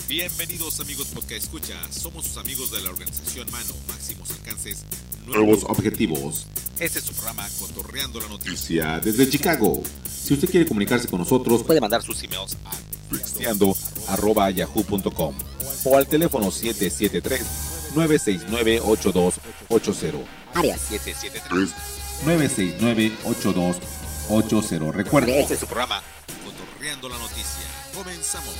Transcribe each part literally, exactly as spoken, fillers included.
Bienvenidos amigos porque escucha, somos sus amigos de la organización Mano, máximos alcances, nuevos objetivos. Este es su programa Cotorreando la Noticia desde Chicago. Si usted quiere comunicarse con nosotros, puede mandar sus emails a texteando arroba yahoo punto com o al teléfono siete siete tres, nueve seis nueve, ocho dos ocho cero. Área siete siete tres, nueve seis nueve, ocho dos ocho cero. Recuerde, este es su programa Cotorreando la Noticia. Comenzamos.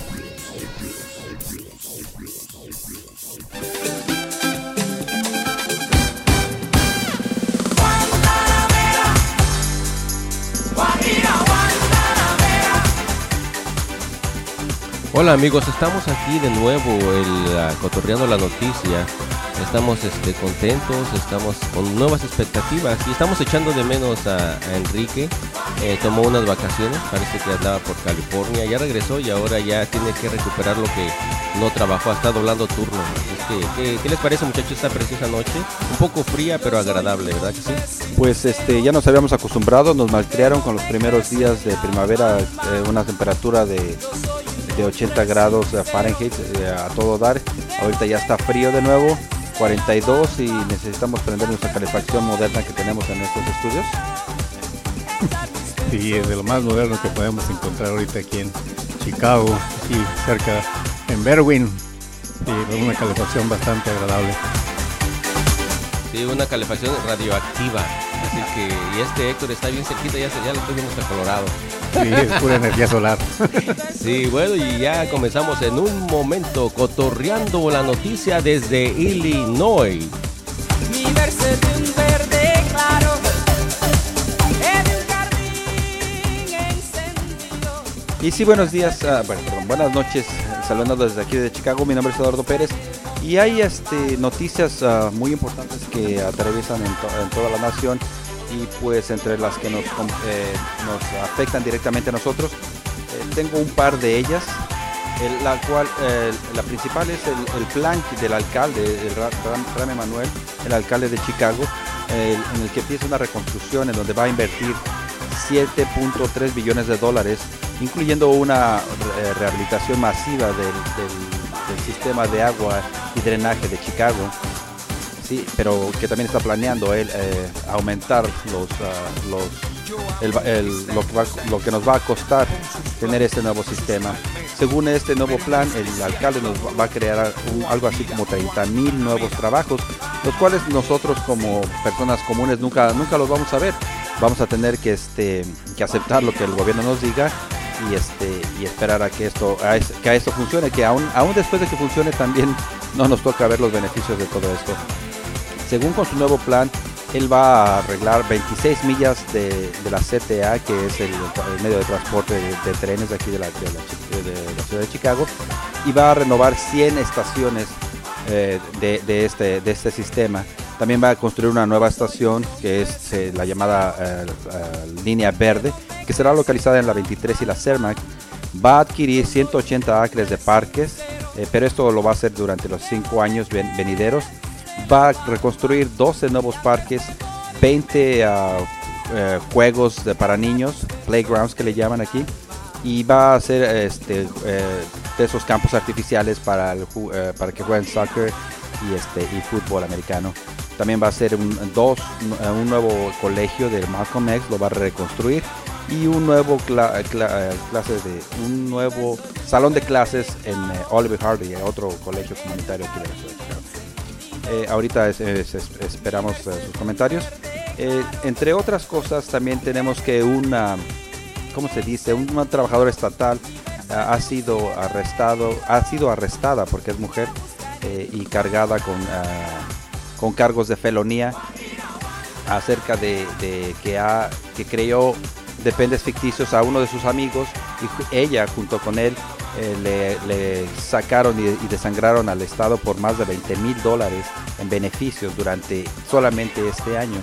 Hola amigos, estamos aquí de nuevo el, uh, cotorreando la noticia. Estamos este, contentos, estamos con nuevas expectativas y estamos echando de menos a, a Enrique. Eh, tomó unas vacaciones, parece que andaba por California, ya regresó y ahora ya tiene que recuperar lo que no trabajó, está doblando turno. Así que, ¿qué, ¿qué les parece, muchachos, esta preciosa noche? Un poco fría pero agradable, ¿verdad que sí? Pues este, ya nos habíamos acostumbrado, nos malcriaron con los primeros días de primavera, eh, una temperatura de, de ochenta grados Fahrenheit eh, a todo dar. Ahorita ya está frío de nuevo, cuarenta y dos, y necesitamos prender nuestra calefacción moderna que tenemos en estos estudios. Sí, es de lo más moderno que podemos encontrar ahorita aquí en Chicago, aquí cerca en Berwyn, y una calefacción bastante agradable. Sí, una calefacción radioactiva, así que, y este Héctor está bien cerquita, ya, ya lo estoy viendo hasta Colorado. Sí, es pura energía solar. Sí, bueno, y ya comenzamos en un momento cotorreando la noticia desde Illinois. Mi verso de un verde claro, en un jardín encendido. Y sí, buenos días, uh, bueno, perdón, buenas noches, saludando desde aquí de Chicago. Mi nombre es Eduardo Pérez y hay este, noticias uh, muy importantes que atraviesan en, to- en toda la nación, y pues entre las que nos, eh, nos afectan directamente a nosotros, eh, tengo un par de ellas. El, la cual eh, la principal es el, el plan del alcalde, el Ram, Rahm Emanuel, el alcalde de Chicago, eh, en el que empieza una reconstrucción en donde va a invertir siete punto tres billones de dólares, incluyendo una eh, rehabilitación masiva del, del, del sistema de agua y drenaje de Chicago. Sí, pero que también está planeando él eh, aumentar los, uh, los el, el, lo, que va, lo que nos va a costar tener este nuevo sistema. Según este nuevo plan, el alcalde nos va a crear un, algo así como treinta mil nuevos trabajos, los cuales nosotros como personas comunes nunca, nunca los vamos a ver. Vamos a tener que, este, que aceptar lo que el gobierno nos diga y, este, y esperar a que esto, a, que a esto funcione, que aún, aún después de que funcione también no nos toca ver los beneficios de todo esto. Según con su nuevo plan, él va a arreglar veintiséis millas de, de la C T A, que es el, el medio de transporte de, de trenes de aquí de la, de, la, de la ciudad de Chicago, y va a renovar cien estaciones eh, de, de, este, de este sistema. También va a construir una nueva estación, que es eh, la llamada eh, uh, Línea Verde, que será localizada en la veintitrés y la Cermak. Va a adquirir ciento ochenta acres de parques, eh, pero esto lo va a hacer durante los cinco años ven, venideros. Va a reconstruir doce nuevos parques, veinte uh, uh, juegos de, para niños, playgrounds que le llaman aquí, y va a hacer este, uh, de esos campos artificiales para, el, uh, para que jueguen soccer y, este, y fútbol americano. También va a hacer un, dos, un nuevo colegio de Malcolm X, lo va a reconstruir, y un nuevo cla- cla- clase de un nuevo salón de clases en uh, Oliver Hardy, otro colegio comunitario aquí de la ciudad de Chicago. Eh, ahorita es, es, es, esperamos uh, sus comentarios. Eh, entre otras cosas, también tenemos que una, ¿cómo se dice? Una trabajadora estatal uh, ha sido arrestado, ha sido arrestada porque es mujer eh, y cargada con, uh, con cargos de felonía acerca de, de que ha que creó dependes ficticios a uno de sus amigos, y ella junto con él eh, le, le sacaron y, y desangraron al Estado por más de veinte mil dólares en beneficios durante solamente este año.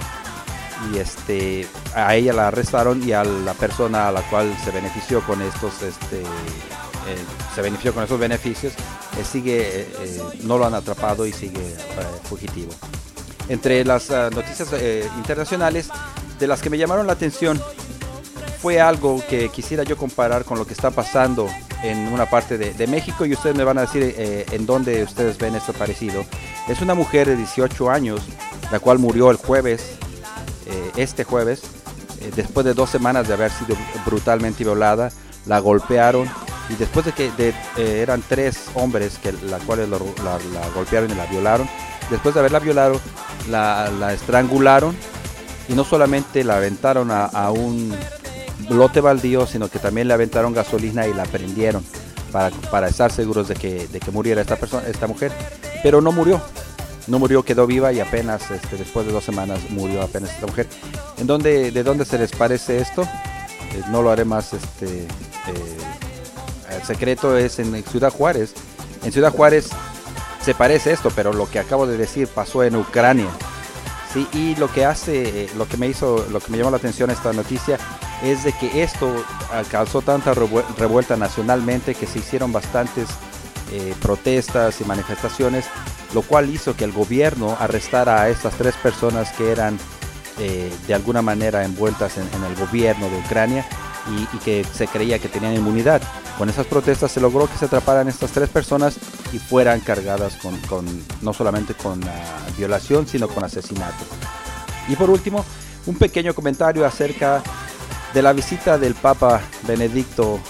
Y este a ella la arrestaron, y a la persona a la cual se benefició con estos este eh, se benefició con esos beneficios eh, sigue eh, eh, no lo han atrapado y sigue eh, fugitivo. Entre las uh, noticias eh, internacionales de las que me llamaron la atención fue algo que quisiera yo comparar con lo que está pasando en una parte de, de México, y ustedes me van a decir eh, en dónde ustedes ven esto parecido. Es una mujer de dieciocho años, la cual murió el jueves, eh, este jueves, eh, después de dos semanas de haber sido brutalmente violada. La golpearon, y después de que de, eh, eran tres hombres que la cuales lo, la, la golpearon y la violaron. Después de haberla violado, la, la estrangularon, y no solamente la aventaron a, a un lote baldío, sino que también le aventaron gasolina y la prendieron para, para estar seguros de que, de que muriera esta persona, esta mujer. Pero no murió, no murió, quedó viva, y apenas este, después de dos semanas murió apenas esta mujer. ¿En dónde, ¿De dónde se les parece esto? Eh, no lo haré más este, eh, el secreto. Es en Ciudad Juárez. En Ciudad Juárez se parece esto, pero lo que acabo de decir pasó en Ucrania. Sí, y lo que hace, lo que me hizo, lo que me llamó la atención esta noticia es de que esto causó tanta revuelta nacionalmente que se hicieron bastantes eh, protestas y manifestaciones, lo cual hizo que el gobierno arrestara a estas tres personas que eran eh, de alguna manera envueltas en, en el gobierno de Ucrania, y, y que se creía que tenían inmunidad. Con esas protestas se logró que se atraparan estas tres personas y fueran cargadas con, con no solamente con uh, violación, sino con asesinato. Y por último, un pequeño comentario acerca de la visita del Papa Benedicto,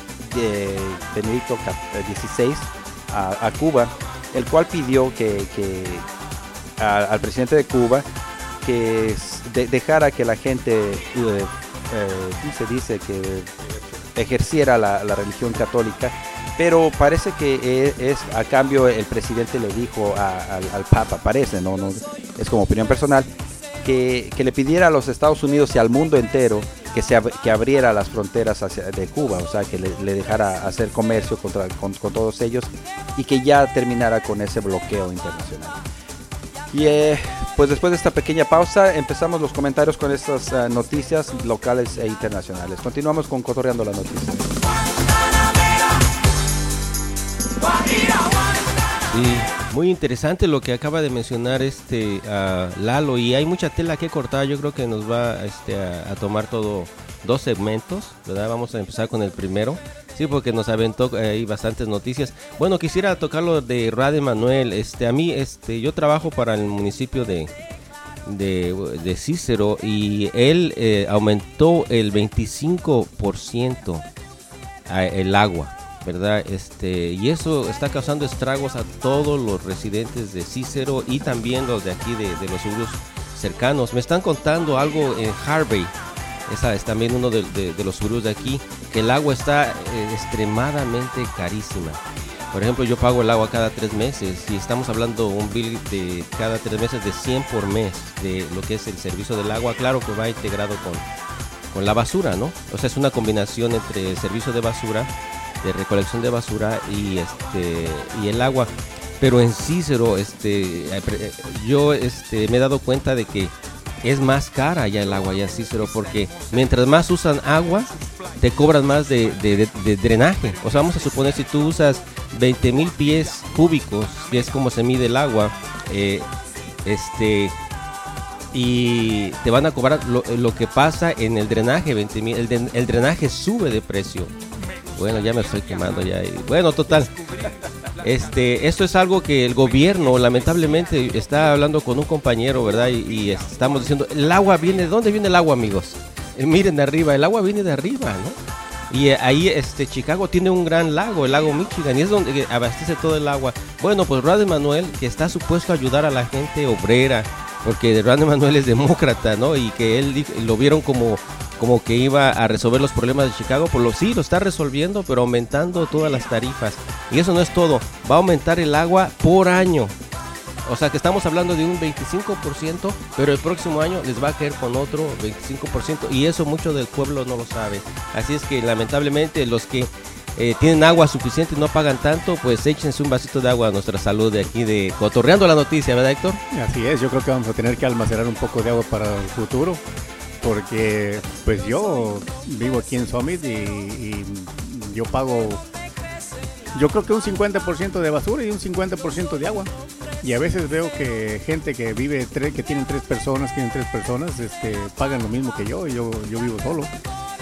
de Benedicto dieciséis a, a Cuba, el cual pidió que, que a, al presidente de Cuba que de, dejara que la gente, eh, eh, ¿cómo se dice? Que ejerciera la, la religión católica, pero parece que es, es a cambio el presidente le dijo a, al, al Papa, parece, no, no es como opinión personal, que, que le pidiera a los Estados Unidos y al mundo entero que se que abriera las fronteras hacia, de Cuba, o sea, que le, le dejara hacer comercio contra, con, con todos ellos, y que ya terminara con ese bloqueo internacional. Y eh, pues después de esta pequeña pausa empezamos los comentarios con estas uh, noticias locales e internacionales. Continuamos con Cotorreando la Noticia. Y muy interesante lo que acaba de mencionar este uh, Lalo, y hay mucha tela que cortar. Yo creo que nos va este, a, a tomar todo dos segmentos, ¿verdad? Vamos a empezar con el primero. Sí, porque nos aventó ahí eh, bastantes noticias. Bueno, quisiera tocar lo de Radio Emanuel. Este, a mí, este, yo trabajo para el municipio de, de, de Cícero, y él eh, aumentó el veinticinco por ciento el agua, ¿verdad? Este, y eso está causando estragos a todos los residentes de Cícero y también los de aquí de, de los suburbios cercanos. Me están contando algo en Harvey. Esa es también uno de, de, de los suburbios de aquí, que el agua está eh, extremadamente carísima. Por ejemplo, yo pago el agua cada tres meses y estamos hablando un bill de cada tres meses de cien por mes de lo que es el servicio del agua. Claro que va integrado con, con la basura, ¿no? O sea, es una combinación entre el servicio de basura, de recolección de basura y este y el agua. Pero en Cícero, este, yo este, me he dado cuenta de que es más cara ya el agua ya en Cícero, porque mientras más usan agua, te cobran más de, de, de, de drenaje. O sea, vamos a suponer, si tú usas veinte mil pies cúbicos, que es como se mide el agua, eh, este, y te van a cobrar lo, lo que pasa en el drenaje, veinte mil, el, el drenaje sube de precio. Bueno, ya me estoy quemando ya. Bueno, total. Este, esto es algo que el gobierno, lamentablemente, está hablando con un compañero, ¿verdad? Y, y estamos diciendo, el agua viene, ¿de dónde viene el agua, amigos? Eh, miren de arriba, el agua viene de arriba, ¿no? Y eh, ahí, este, Chicago tiene un gran lago, el lago Michigan, y es donde abastece todo el agua. Bueno, pues Radio Emanuel, que está supuesto a ayudar a la gente obrera, porque Radio Emanuel es demócrata, ¿no? Y que él lo vieron como... como que iba a resolver los problemas de Chicago, por lo sí, lo está resolviendo, pero aumentando todas las tarifas. Y eso no es todo, va a aumentar el agua por año. O sea que estamos hablando de un veinticinco por ciento, pero el próximo año les va a caer con otro veinticinco por ciento, y eso mucho del pueblo no lo sabe. Así es que lamentablemente los que eh, tienen agua suficiente y no pagan tanto, pues échense un vasito de agua a nuestra salud de aquí de Cotorreando la Noticia, ¿verdad, Héctor? Así es, yo creo que vamos a tener que almacenar un poco de agua para el futuro, porque pues yo vivo aquí en Summit y, y yo pago, yo creo que un cincuenta por ciento de basura y un cincuenta por ciento de agua. Y a veces veo que gente que vive, tres, que tienen tres personas, tienen tres personas, este, pagan lo mismo que yo, y yo, yo vivo solo.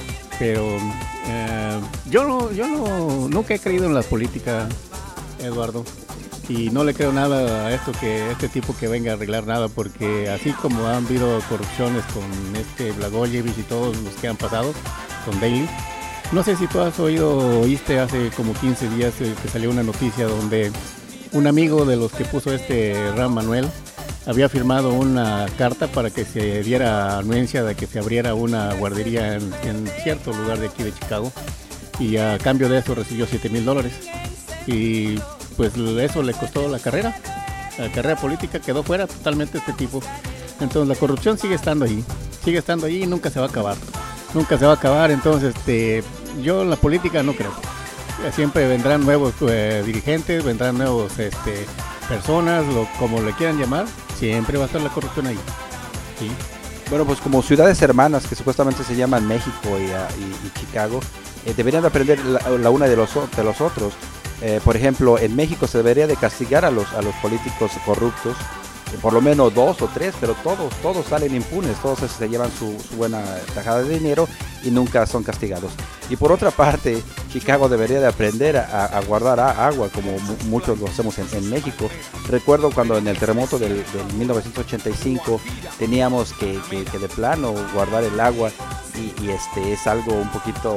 pero eh, yo no, yo no, nunca he creído en la política, Eduardo, y no le creo nada a esto que este tipo que venga a arreglar nada, porque así como han habido corrupciones con este Blagojevich y todos los que han pasado con Daley, no sé si tú has oído, oíste hace como quince días eh, que salió una noticia donde un amigo de los que puso este Ram Manuel había firmado una carta para que se diera anuencia de que se abriera una guardería en, en cierto lugar de aquí de Chicago, y a cambio de eso recibió siete mil dólares, y pues eso le costó la carrera, la carrera política, quedó fuera totalmente este tipo. Entonces la corrupción sigue estando ahí, sigue estando ahí y nunca se va a acabar, nunca se va a acabar. Entonces este, yo en la política no creo, siempre vendrán nuevos eh, dirigentes, vendrán nuevos este, personas, lo, como le quieran llamar, siempre va a estar la corrupción ahí. ¿Sí? Bueno, pues como ciudades hermanas que supuestamente se llaman México y, y, y Chicago, eh, deberían aprender la, la una de los, de los otros. Eh, por ejemplo, en México se debería de castigar a los, a los políticos corruptos, eh, por lo menos dos o tres, pero todos, todos salen impunes, todos se llevan su, su buena tajada de dinero y nunca son castigados. Y por otra parte, Chicago debería de aprender a, a guardar a, agua, como mu muchos lo hacemos en, en México. Recuerdo cuando en el terremoto del, del mil novecientos ochenta y cinco teníamos que, que, que de plano guardar el agua, y, y este es algo un poquito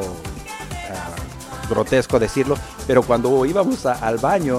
uh, grotesco decirlo, pero cuando íbamos a, al baño,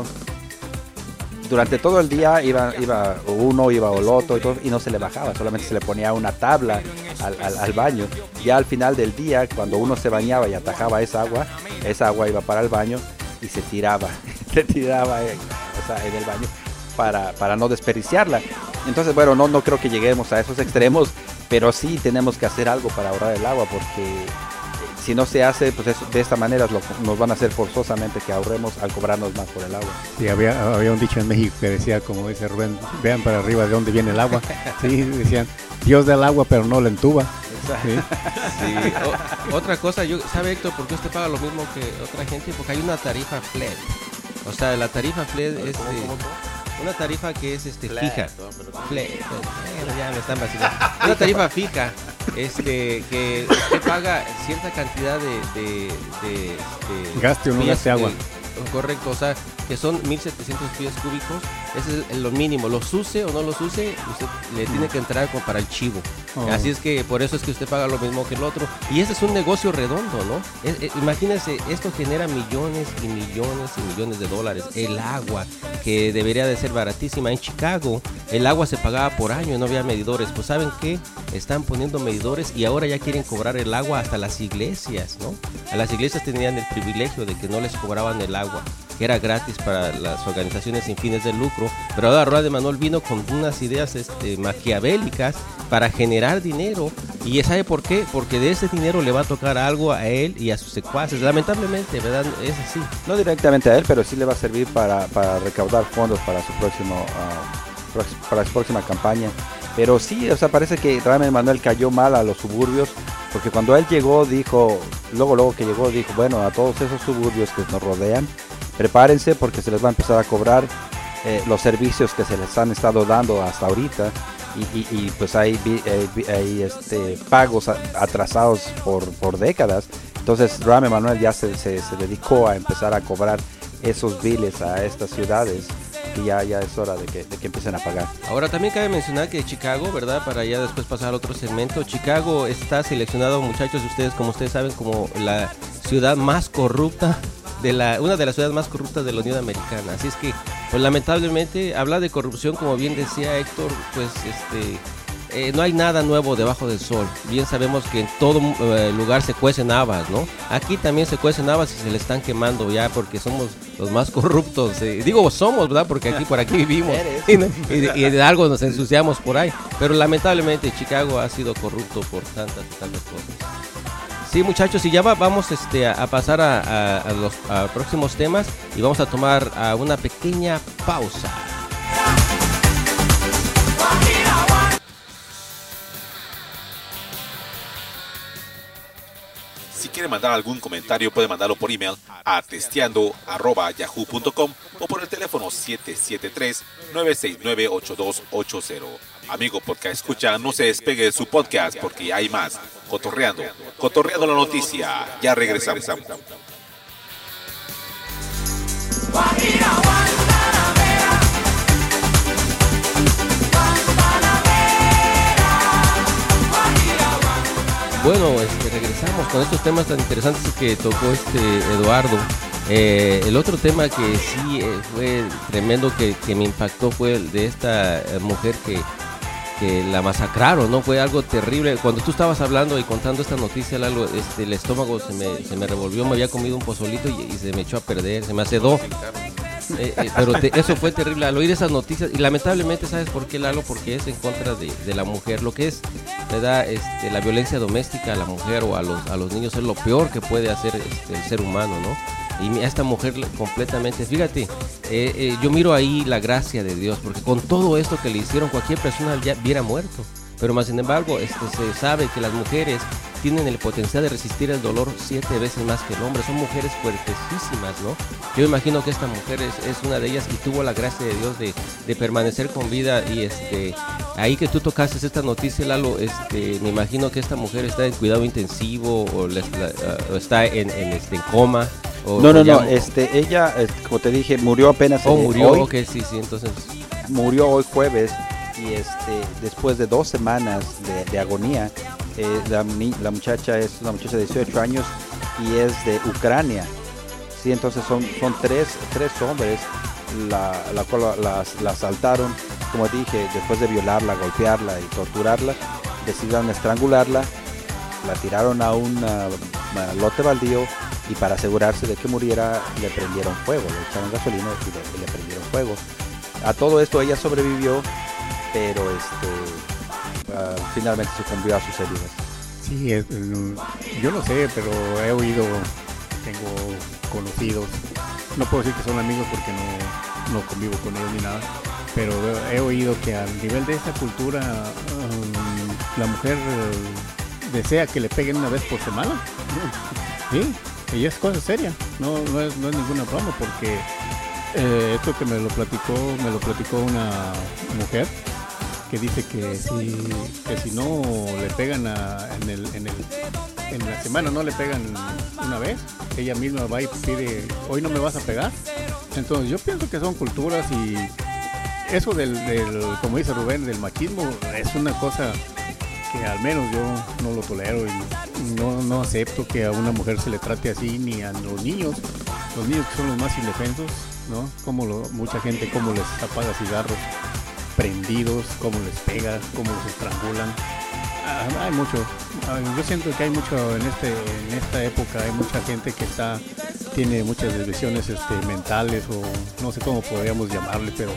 durante todo el día iba, iba uno, iba el otro y, todo, y no se le bajaba, solamente se le ponía una tabla al, al, al baño. Ya al final del día, cuando uno se bañaba y atajaba esa agua, esa agua iba para el baño y se tiraba, se tiraba en, o sea, en el baño para, para no desperdiciarla. Entonces, bueno, no, no creo que lleguemos a esos extremos, pero sí tenemos que hacer algo para ahorrar el agua, porque si no se hace, pues eso, de esta manera lo, nos van a hacer forzosamente que ahorremos al cobrarnos más por el agua. Sí, había, había un dicho en México que decía, como dice Rubén, vean para arriba de dónde viene el agua. Sí, decían, Dios da el agua pero no la entuba. ¿Sí? Sí. O, otra cosa, yo, ¿sabe, Héctor, por qué usted paga lo mismo que otra gente? Porque hay una tarifa F L E D. O sea, la tarifa F L E D es ¿Cómo, cómo, cómo? una tarifa que es este Flat, fija. F L E D. Bueno, ya me están vacilando. Una tarifa fija, este, que usted paga cierta cantidad de, de, de, de gaste o no gaste agua. Correcto, o sea, que son mil setecientos pies cúbicos, ese es lo mínimo. Los use o no los use, usted le tiene que entrar como para el chivo. Oh. Así es que por eso es que usted paga lo mismo que el otro. Y ese es un negocio redondo, ¿no? Es, es, imagínense, esto genera millones y millones y millones de dólares. El agua, que debería de ser baratísima. En Chicago, el agua se pagaba por año y no había medidores. Pues ¿saben qué? Están poniendo medidores y ahora ya quieren cobrar el agua hasta las iglesias, ¿no? A las iglesias tenían el privilegio de que no les cobraban el agua, que era gratis para las organizaciones sin fines de lucro, pero ahora Ram Manuel vino con unas ideas este, maquiavélicas para generar dinero. ¿Y sabe por qué? Porque de ese dinero le va a tocar algo a él y a sus secuaces, lamentablemente, ¿verdad? Es así. No directamente a él, pero sí le va a servir para, para recaudar fondos para su próximo uh, para su próxima campaña. Pero sí, o sea, parece que Ram Manuel cayó mal a los suburbios, porque cuando él llegó dijo, luego luego que llegó dijo, bueno, a todos esos suburbios que nos rodean, prepárense porque se les va a empezar a cobrar eh, los servicios que se les han estado dando hasta ahorita, y, y, y pues hay, hay, hay este, pagos atrasados por, por décadas. Entonces Ram Manuel ya se, se, se dedicó a empezar a cobrar esos biles a estas ciudades, y ya, ya es hora de que, de que empiecen a pagar. Ahora también cabe mencionar que Chicago, ¿verdad? Para ya después pasar al otro segmento, Chicago está seleccionado, muchachos, ustedes como ustedes saben, como la ciudad más corrupta de la, una de las ciudades más corruptas de la Unión Americana. Así es que, pues lamentablemente, hablar de corrupción, como bien decía Héctor, pues este eh, no hay nada nuevo debajo del sol. Bien sabemos que en todo eh, lugar se cuecen habas, ¿no? Aquí también se cuecen habas y se le están quemando ya porque somos los más corruptos. Eh, digo somos, ¿verdad? Porque aquí por aquí vivimos y, y, y de algo nos ensuciamos por ahí. Pero lamentablemente Chicago ha sido corrupto por tantas y tantas cosas. Sí, muchachos, y ya va, vamos este, a, a pasar a, a, a los a próximos temas y vamos a tomar a una pequeña pausa. Si quiere mandar algún comentario, puede mandarlo por email a testeando arroba yahoo punto com o por el teléfono siete siete tres, nueve seis nueve, ocho dos ocho cero. Amigo podcast escucha, no se despegue de su podcast porque hay más. Cotorreando, Cotorreando la Noticia. Ya regresamos. Bueno, este, regresamos con estos temas tan interesantes que tocó este Eduardo. Eh, el otro tema que sí eh, fue tremendo, que, que me impactó, fue el de esta eh, mujer que, que la masacraron, ¿no? Fue algo terrible. Cuando tú estabas hablando y contando esta noticia, Lalo, este, el estómago se me, se me revolvió, me había comido un pozolito y, y se me echó a perder, se me acedó. Eh, eh, pero te, eso fue terrible al oír esas noticias, y lamentablemente, ¿sabes por qué, Lalo? Porque es en contra de, de la mujer. Lo que es, ¿verdad? Este, la violencia doméstica a la mujer o a los, a los niños es lo peor que puede hacer este, el ser humano, ¿no? Y a esta mujer completamente, fíjate, eh, eh, yo miro ahí la gracia de Dios, porque con todo esto que le hicieron, cualquier persona ya hubiera muerto. Pero más sin embargo, este, se sabe que las mujeres tienen el potencial de resistir el dolor siete veces más que el hombre. Son mujeres fuertesísimas, ¿no? Yo imagino que esta mujer es, es una de ellas y tuvo la gracia de Dios de, de permanecer con vida. Y este, ahí que tú tocaste esta noticia, Lalo, este, me imagino que esta mujer está en cuidado intensivo o, la, la, o está en, en, este, en coma. O, no, no, o ya, no, este, ella, como te dije, murió apenas. Oh, eh, murió, hoy, ok, sí, sí, entonces. Murió hoy jueves. Y este, después de dos semanas de, de agonía, eh, la, la muchacha es una muchacha de dieciocho años y es de Ucrania. Sí, entonces son, son tres, tres hombres la, la cual la, la asaltaron, como dije, después de violarla, golpearla y torturarla, decidieron estrangularla, la tiraron a un uh, lote baldío y para asegurarse de que muriera le prendieron fuego, le echaron gasolina y le, y le prendieron fuego. A todo esto ella sobrevivió, pero este uh, finalmente sucumbió a sus heridas. Sí, es, yo no sé, pero he oído, tengo conocidos, no puedo decir que son amigos porque no, no convivo con ellos ni nada, pero he oído que a nivel de esta cultura um, la mujer uh, desea que le peguen una vez por semana. Sí, y es cosa seria, no, no, es, no es ninguna broma, porque eh, esto que me lo platicó, me lo platicó una mujer que dice que si, que si no le pegan a, en, el, en, el, en la semana, no le pegan una vez, ella misma va y pide, hoy no me vas a pegar. Entonces yo pienso que son culturas, y eso del, del como dice Rubén, del machismo es una cosa que al menos yo no lo tolero, y no, no acepto que a una mujer se le trate así, ni a los niños, los niños que son los más indefensos, ¿no? Como lo, mucha gente como les apaga cigarros prendidos, cómo les pega, cómo los estrangulan. Ah, hay mucho, ah, yo siento que hay mucho en este en esta época, hay mucha gente que está tiene muchas desviaciones este, mentales, o no sé cómo podríamos llamarle, pero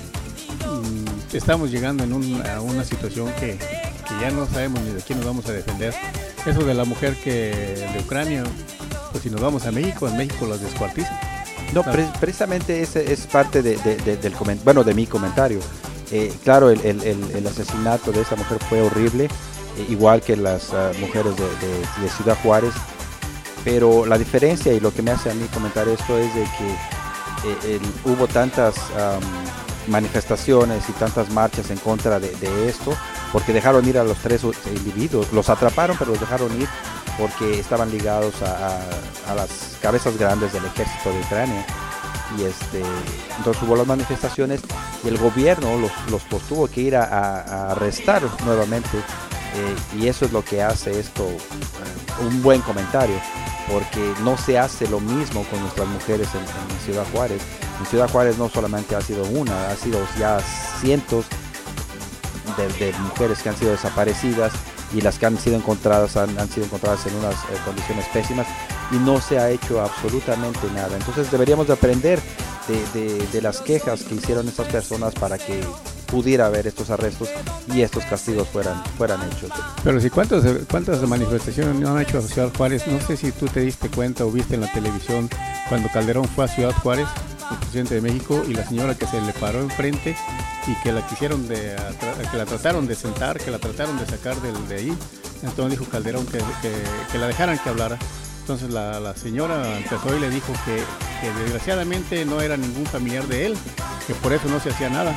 mmm, estamos llegando en un, a una situación que, que ya no sabemos ni de quién nos vamos a defender. Eso de la mujer que de Ucrania, pues si nos vamos a México, en México las descuartizan. No, pre precisamente ese es parte de, de, de, del coment bueno, de mi comentario. Eh, claro, el, el, el asesinato de esa mujer fue horrible, eh, igual que las uh, mujeres de, de, de Ciudad Juárez, pero la diferencia y lo que me hace a mí comentar esto es de que eh, el, hubo tantas um, manifestaciones y tantas marchas en contra de, de esto, porque dejaron ir a los tres individuos, los atraparon pero los dejaron ir porque estaban ligados a, a, a las cabezas grandes del ejército de Ucrania. Y este, entonces hubo las manifestaciones y el gobierno los, los, los tuvo que ir a, a, a arrestar nuevamente, eh, y eso es lo que hace esto eh, un buen comentario, porque no se hace lo mismo con nuestras mujeres en, en Ciudad Juárez. En Ciudad Juárez no solamente ha sido una, ha sido ya cientos de, de mujeres que han sido desaparecidas, y las que han sido encontradas han, han sido encontradas en unas eh, condiciones pésimas, y no se ha hecho absolutamente nada. Entonces deberíamos de aprender de, de, de las quejas que hicieron estas personas para que pudiera haber estos arrestos y estos castigos fueran, fueran hechos. Pero si cuántas, cuántas manifestaciones no han hecho a Ciudad Juárez, no sé si tú te diste cuenta o viste en la televisión cuando Calderón fue a Ciudad Juárez, el presidente de México, y la señora que se le paró enfrente y que la quisieron de, que la trataron de sentar, que la trataron de sacar de, de ahí. Entonces dijo Calderón que, que, que la dejaran que hablara. Entonces la, la señora empezó y le dijo que, que desgraciadamente no era ningún familiar de él, que por eso no se hacía nada.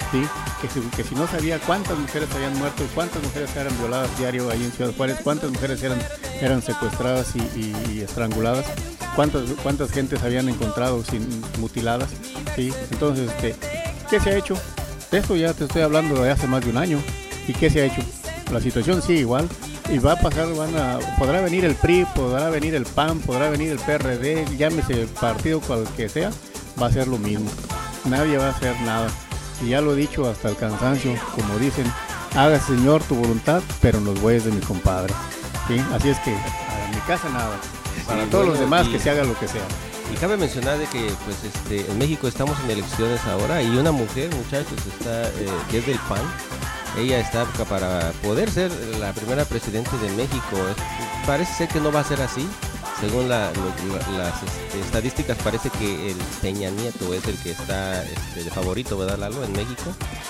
¿sí? Que, si, que si no sabía cuántas mujeres habían muerto y cuántas mujeres eran violadas diario ahí en Ciudad Juárez, cuántas mujeres eran, eran secuestradas y, y, y estranguladas, cuántas, cuántas gentes habían encontrado sin, mutiladas, ¿sí? Entonces, este, ¿qué se ha hecho? De esto ya te estoy hablando de hace más de un año. ¿Y qué se ha hecho? La situación sigue igual. Y va a pasar, van a, podrá venir el P R I, podrá venir el P A N, podrá venir el P R D, llámese el partido cual que sea, va a ser lo mismo. Nadie va a hacer nada. Y ya lo he dicho hasta el cansancio, como dicen, haga Señor tu voluntad, pero en los bueyes de mi compadre. ¿Sí? Así es que a mi casa nada. Para Sí, todos bueno, los demás y- que se haga lo que sea. Y cabe mencionar de que pues este en México estamos en elecciones ahora y una mujer, muchachos, está eh, que es del P A N. Ella está ca- para poder ser la primera presidente de México. Es- Parece ser que no va a ser así. Según la- lo- la- las este, estadísticas, parece que el Peña Nieto es el que está este, de favorito, ¿verdad, Lalo? En México.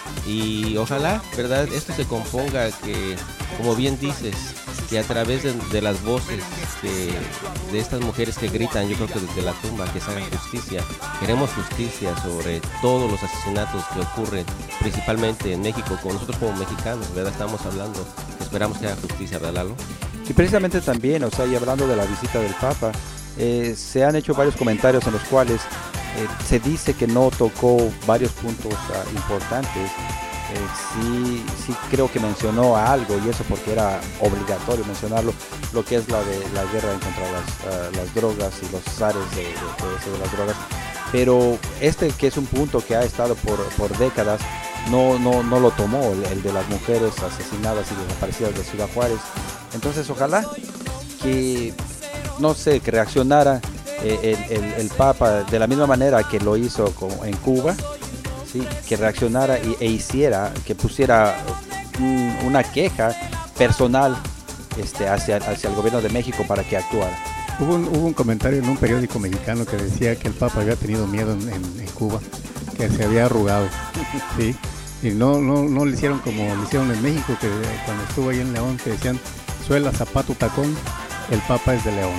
Y ojalá, ¿verdad? Esto se componga que, como bien dices, que a través de, de las voces de, de estas mujeres que gritan, yo creo que desde la tumba, que se haga justicia. Queremos justicia sobre todos los asesinatos que ocurren, principalmente en México, con nosotros como mexicanos, ¿verdad? Estamos hablando, esperamos que haga justicia, ¿verdad, Lalo? Y precisamente también, o sea, y hablando de la visita del Papa, eh, se han hecho varios comentarios en los cuales eh, se dice que no tocó varios puntos ah, importantes. Eh, sí, sí creo que mencionó algo, y eso porque era obligatorio mencionarlo, lo que es la de la guerra en contra las, ah, las drogas y los zares de, de, de eso de las drogas. Pero este que es un punto que ha estado por, por décadas, no, no, no lo tomó, el, el de las mujeres asesinadas y desaparecidas de Ciudad Juárez. Entonces ojalá que, no sé, que reaccionara eh, el, el, el Papa de la misma manera que lo hizo con, en Cuba, ¿sí? Que reaccionara y, e hiciera, que pusiera un, una queja personal este, hacia, hacia el gobierno de México para que actuara. Hubo un, hubo un comentario en un periódico mexicano que decía que el Papa había tenido miedo en, en- en Cuba, que se había arrugado, ¿sí? Y no, no, no le hicieron como le hicieron en México, que cuando estuvo ahí en León, que decían, suela, zapato, tacón, el Papa es de León.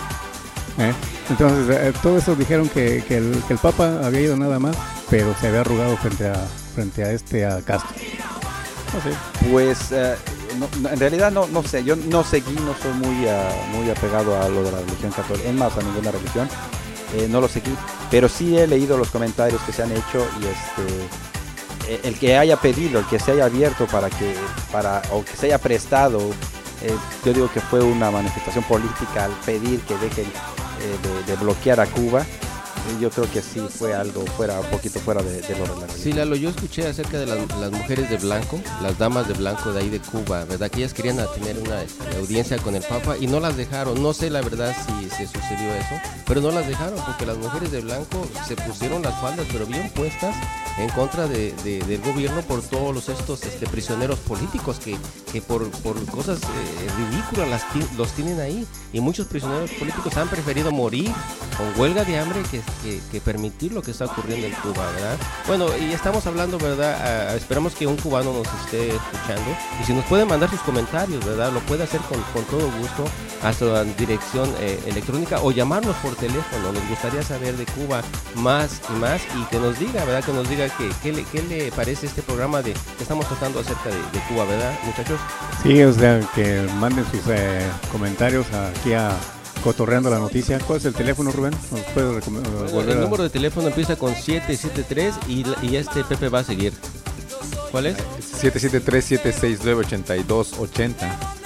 ¿Eh? Entonces, eh, todo eso dijeron que, que, el, que el Papa había ido nada más, pero se había arrugado frente a, frente a este, a Castro. No sé. Pues eh, no- no, en realidad no, no sé, yo no seguí, no soy muy, ah, muy apegado a lo de la religión católica, es más, a ninguna religión, eh, no lo seguí, pero sí he leído los comentarios que se han hecho y este, eh, el que haya pedido, el que se haya abierto para que, para, o que se haya prestado, eh, yo digo que fue una manifestación política al pedir que dejen eh, de, de bloquear a Cuba. Eh, yo creo que sí fue algo fuera, un poquito fuera de, de lo de la religión. Sí, Lalo, yo escuché acerca de las, las mujeres de blanco, las damas de blanco de ahí de Cuba, ¿verdad? Que ellas querían tener una este, audiencia con el Papa y no las dejaron. No sé la verdad si se sucedió eso, pero no las dejaron porque las mujeres de blanco se pusieron las faldas, pero bien puestas, en contra de, de- del gobierno por todos los estos este, prisioneros políticos que, que por, por cosas eh, ridículas las ti- los tienen ahí. Y muchos prisioneros políticos han preferido morir con huelga de hambre que, que, que permitir lo que está ocurriendo en Cuba, ¿verdad? Bueno, y estamos hablando, ¿verdad? Ah, esperamos que un cubano nos esté escuchando y si nos puede mandar sus comentarios, ¿verdad? Lo puede hacer con, con todo gusto a su dirección eh, electrónica o llamarnos por teléfono. Nos gustaría saber de Cuba más y más y que nos diga, ¿verdad? Que nos diga que, qué, le, qué le parece este programa de que estamos tratando acerca de, de Cuba, ¿verdad, muchachos? Sí, o sea, que manden sus eh, comentarios aquí a Cotorreando la Noticia. ¿Cuál es el teléfono, Rubén? ¿Nos puede recom- Bueno, volver el a- número de teléfono empieza con siete siete tres y, la- y este Pepe va a seguir. ¿Cuál es? siete siete tres, siete seis nueve, ocho dos ocho cero.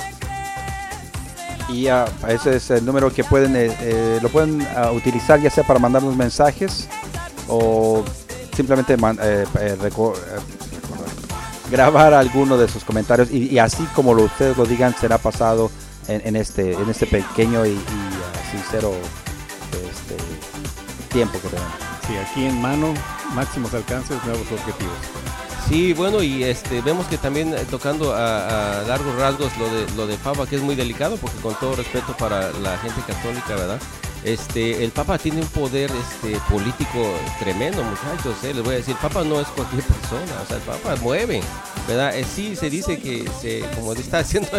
Y ah, ese es el número que pueden eh, eh, lo pueden ah, utilizar ya sea para mandarnos mensajes o simplemente man- eh, eh, reco- eh, recordar, grabar alguno de sus comentarios y, y así como lo, ustedes lo digan será pasado en, en este en este pequeño y, y, ah, sincero este, tiempo que tenemos. Sí, aquí en mano, máximos alcances, nuevos objetivos. Sí, bueno, y este vemos que también eh, tocando a, a largos rasgos lo de lo de Papa, que es muy delicado, porque con todo respeto para la gente católica, ¿verdad? Este, el Papa tiene un poder este político tremendo, muchachos, ¿eh? Les voy a decir, el Papa no es cualquier persona, o sea, el Papa mueve, ¿verdad? Eh, sí, se dice que, se, como está haciendo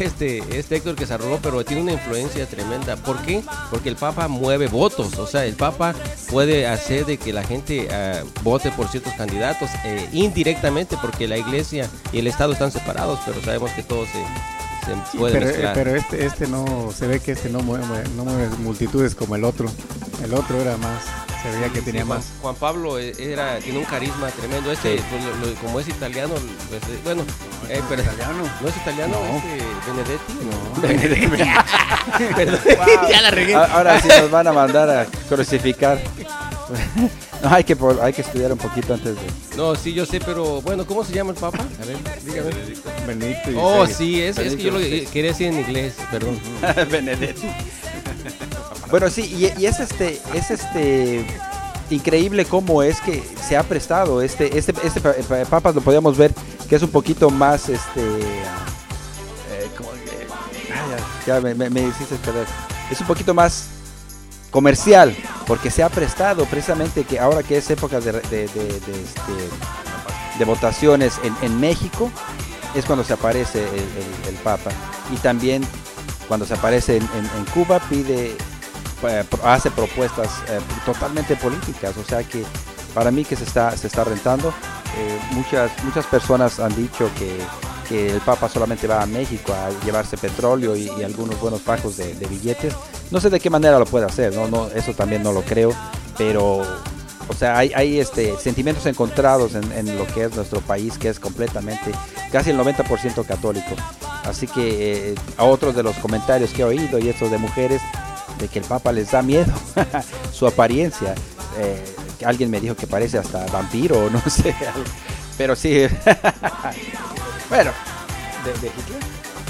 este, este Héctor que se arrogó, pero tiene una influencia tremenda. ¿Por qué? Porque el Papa mueve votos, o sea, el Papa puede hacer de que la gente uh, vote por ciertos candidatos eh, indirectamente, porque la Iglesia y el Estado están separados, pero sabemos que todo se, se Sí, puede pero, mezclar. pero este, este no, se ve que este no mueve, no mueve multitudes como el otro. El otro era más, se veía que Sí, tenía Juan, más. Juan Pablo eh, era, tiene un carisma tremendo. Este, Sí. pues, lo- lo- como es italiano, pues, eh, bueno, eh, pero- italiano. ¿no es italiano? No. Este Benedetti. No. Perdón. Ya la regué. A- Ahora sí nos van a mandar a crucificar. No, hay que, por- hay que estudiar un poquito antes de... No, sí, yo sé, pero bueno, ¿cómo se llama el Papa? A ver, dígame. Benedicto Oh, dieciséis. sí, es, es que yo lo Benedicto eh, quería decir en inglés, perdón. Benedetti. Bueno, sí, y, y es este, es este increíble cómo es que se ha prestado este, este, este pa- pa- Papa, lo podemos ver que es un poquito más, este, eh, como que- ay, ya, ya me, me, me hiciste perder. Es un poquito más comercial, porque se ha prestado precisamente que ahora que es época de, de, de, de, este, de votaciones en, en México, es cuando se aparece el, el- el Papa. Y también cuando se aparece en, en- en Cuba pide, eh, pro- hace propuestas eh, totalmente políticas. O sea que para mí que se está, se está rentando. Eh, muchas, muchas personas han dicho que, que el Papa solamente va a México a llevarse petróleo y, y algunos buenos fajos de, de billetes. No sé de qué manera lo puede hacer, ¿no? No, eso también no lo creo, pero o sea, hay, hay este, sentimientos encontrados en, en lo que es nuestro país, que es completamente, casi el noventa por ciento católico. Así que eh, a otros de los comentarios que he oído y estos de mujeres, de que el Papa les da miedo, su apariencia. Eh, que alguien me dijo que parece hasta vampiro, no sé, pero sí. Bueno, de, de Hitler.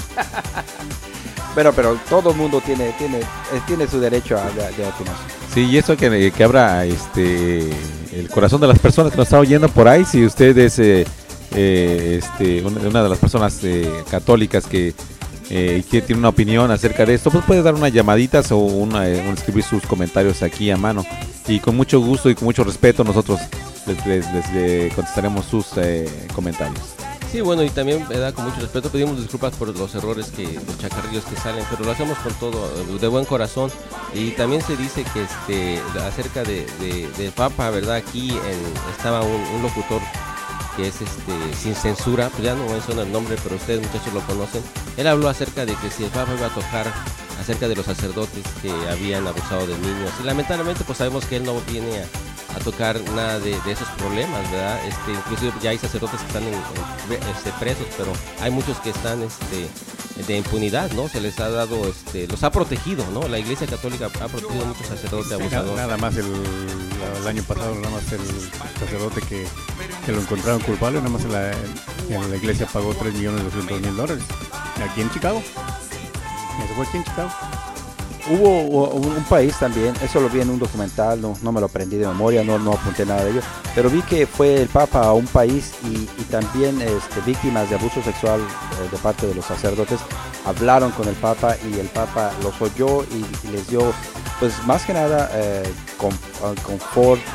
Pero, pero todo el mundo tiene, tiene, eh, tiene su derecho a, de, de opinar. Sí, y eso que, que abra este el corazón de las personas que nos están oyendo por ahí. Si usted es eh, eh, este, una, una de las personas eh, católicas que, eh, que tiene una opinión acerca de esto, pues puede dar unas llamaditas o una, eh, un escribir sus comentarios aquí a mano. Y con mucho gusto y con mucho respeto nosotros les, les- les, eh, contestaremos sus eh, comentarios. Sí, bueno, y también, ¿verdad? Con mucho respeto, pedimos disculpas por los errores, que los chacarrillos que salen, pero lo hacemos con todo, eh, de buen corazón. Y también se dice que este acerca de, de- del Papa, ¿verdad? Aquí en- estaba un, un locutor que es este sin censura, pues ya no menciona el nombre, pero ustedes muchachos lo conocen. Él habló acerca de que si el Papa iba a tocar acerca de los sacerdotes que habían abusado de niños. Y lamentablemente pues sabemos que él no viene a, a tocar nada de, de esos problemas, ¿verdad? Este, inclusive ya hay sacerdotes que están en- en- este, presos, pero hay muchos que están este, de impunidad, ¿no? Se les ha dado, este, los ha protegido, ¿no? La Iglesia Católica ha protegido a muchos sacerdotes Sí, abusadores. nada, nada más el, el año pasado, nada más el sacerdote que, que lo encontraron culpable, nada más en la, en la iglesia pagó tres millones doscientos mil dólares. Aquí en Chicago. Eso fue aquí en Chicago. Hubo u- un, un país también, eso lo vi en un documental, no, no me lo aprendí de memoria, no, no apunté nada de ello, pero vi que fue el Papa a un país y, y también este, víctimas de abuso sexual eh, de parte de los sacerdotes hablaron con el Papa y el Papa los oyó y, y les dio, pues más que nada, eh, con- eh, confort, eh,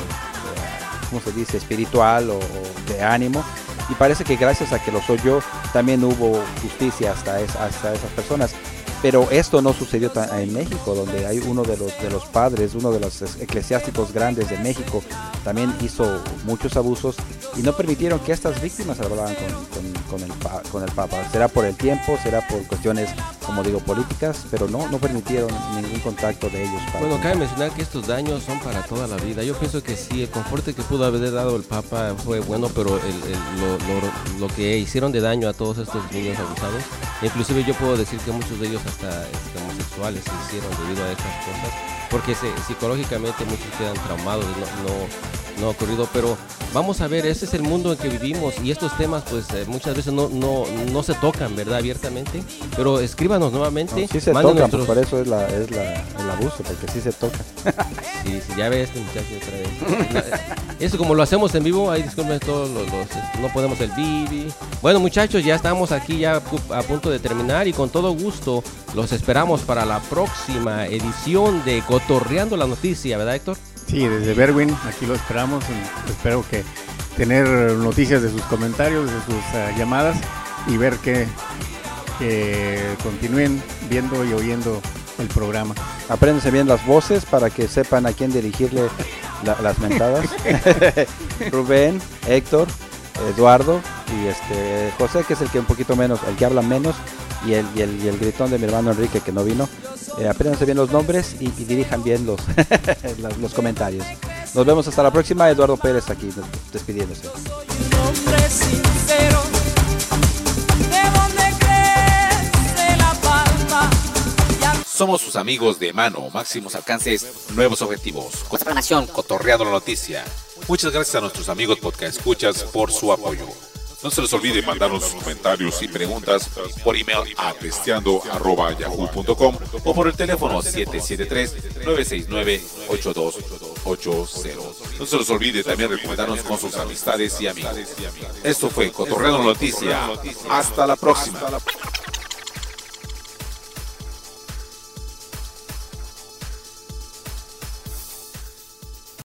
eh, ¿cómo se dice?, espiritual o, o de ánimo. Y parece que gracias a que los oyó también hubo justicia hasta, es- hasta esas personas. Pero esto no sucedió ta- en México, donde hay uno de los, de los padres, uno de los eclesiásticos grandes de México, también hizo muchos abusos y no permitieron que estas víctimas hablaran con, con- con el, pa- con el Papa. Será por el tiempo, será por cuestiones, como digo, políticas, pero no, no permitieron ningún contacto de ellos. para Bueno, con- cabe mencionar que estos daños son para toda la vida. Yo pienso que sí, el conforte que pudo haber dado el Papa fue bueno, pero el- el- lo, lo- lo que hicieron de daño a todos estos niños abusados, inclusive yo puedo decir que muchos de ellos hasta este, homosexuales se hicieron debido a estas cosas, porque se- psicológicamente muchos quedan traumados, no, no, no ha ocurrido, pero vamos a ver, ese es el mundo en que vivimos y estos temas pues eh, muchas veces no, no, no se tocan, ¿verdad? Abiertamente, pero escríbanos nuevamente. No, sí se manden tocan, pues, nuestros- por eso es, la, es la, el abuso, porque sí se tocan. Sí, sí, ya ve este muchacho otra vez. Eso como lo hacemos en vivo, ahí disculpen todos los, los, este, no podemos el Bibi. Bueno muchachos, ya estamos aquí ya pu- a punto de terminar y con todo gusto los esperamos para la próxima edición de Cotorreando la Noticia, ¿verdad Héctor? Sí, desde Berwin, aquí lo esperamos. y Espero que tener noticias de sus comentarios, de sus eh, llamadas y ver qué, que continúen viendo y oyendo el programa. Apréndense bien las voces para que sepan a quién dirigirle la- las mentadas. Rubén, Héctor, Eduardo y este José, que es el que un poquito menos, el que habla menos, y el, y el, y el gritón de mi hermano Enrique, que no vino. Eh, apréndanse bien los nombres y, y dirijan bien los, los, los comentarios. Nos vemos hasta la próxima. Eduardo Pérez aquí despidiéndose. Un hombre sincero, de donde crece la palma. Ya Somos sus amigos de Mano, máximos alcances, nuevos objetivos. Con programación, cotorreando la noticia. Muchas gracias a nuestros amigos podcast escuchas por su apoyo. No se les olvide mandarnos sus comentarios y preguntas por email a testeando arroba yahoo punto com o por el teléfono siete siete tres, nueve seis nueve, ocho dos ocho cero. No se les olvide también recomendarnos con sus amistades y amigos. Esto fue Cotorreando la Noticia. Hasta la próxima.